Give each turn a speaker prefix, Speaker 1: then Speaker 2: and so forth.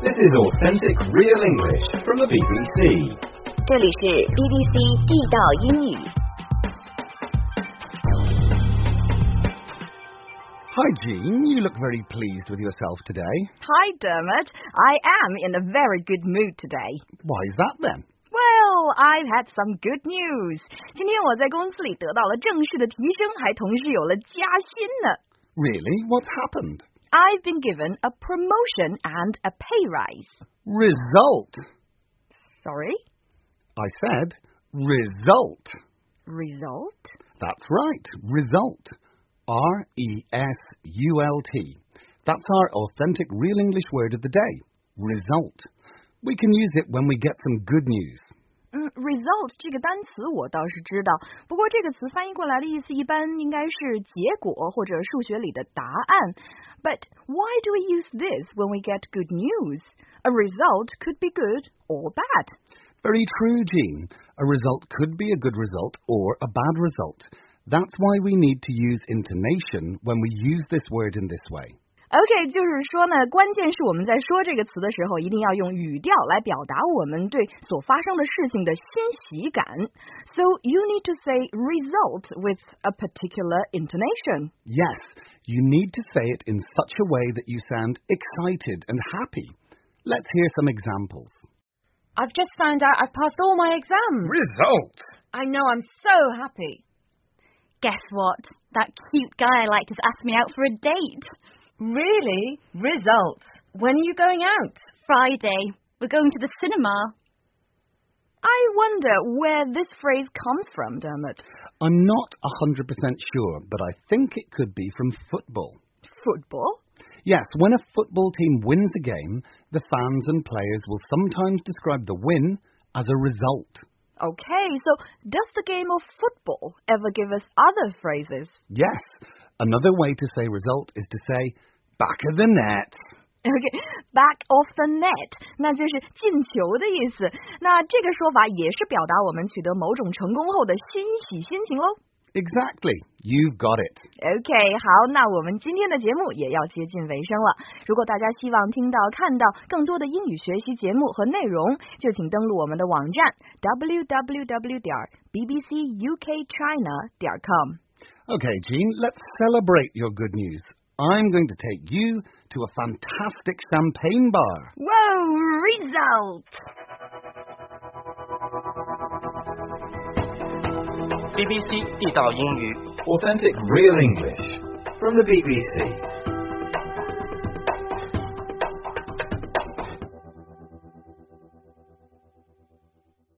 Speaker 1: This is authentic real English from the BBC.
Speaker 2: 这里是 BBC 地道英语。
Speaker 3: Hi Jean, you look very pleased with yourself today.
Speaker 4: Hi Dermot, I am in a very good mood today.
Speaker 3: Why is that then?
Speaker 4: Well, I've had some good news. 今天我在公司里得到了正式的提升，还同时有了加薪呢。
Speaker 3: Really? What's happened?
Speaker 4: I've been given a promotion and a pay rise.
Speaker 3: Result.
Speaker 4: Sorry?
Speaker 3: I said result.
Speaker 4: Result?
Speaker 3: That's right, result. R-E-S-U-L-T. That's our authentic real English word of the day. Result. We can use it when we get some good news.
Speaker 4: Result 这个单词我倒是知道，不过这个词翻译过来的意思一般应该是结果或者数学里的答案。But why do we use this when we get good news? A result could be good or bad.
Speaker 3: Very true, Jean. A result could be a good result or a bad result. That's why we need to use intonation when we use this word in this way.
Speaker 4: OK, 就是说呢，关键是我们在说这个词的时候，一定要用语调来表达我们对所发生的事情的欣喜感。So you need to say result with a particular intonation.
Speaker 3: Yes, you need to say it in such a way that you sound excited and happy. Let's hear some examples.
Speaker 5: I've just found out I've passed all my exams.
Speaker 3: Result!
Speaker 5: I know, I'm so happy.
Speaker 2: Guess what? That cute guy I liked has asked me out for a date.
Speaker 5: Really? Results. When are you going out?
Speaker 2: Friday. We're going to the cinema.
Speaker 4: I wonder where this phrase comes from, Dermot.
Speaker 3: I'm not 100% sure, but I think it could be from football.
Speaker 4: Football?
Speaker 3: Yes, when a football team wins a game, the fans and players will sometimes describe the win as a result.
Speaker 4: Okay, so does the game of football ever give us other phrases?
Speaker 3: Yes. Another way to say result is to say back of the net.
Speaker 4: Okay, back of the net, 那就是进球的意思。那这个说法也是表达我们取得某种成功后的欣喜心情咯。
Speaker 3: Exactly. You've got it.
Speaker 4: OK, 好，那我们今天的节目也要接近尾声了。如果大家希望听到、看到更多的英语学习节目和内容，就请登录我们的网站 www.bbcukchina.com。
Speaker 3: Okay, Jean, let's celebrate your good news. I'm going to take you to a fantastic champagne bar.
Speaker 4: Whoa, result!
Speaker 6: BBC 地道英语
Speaker 1: Authentic real English from the BBC.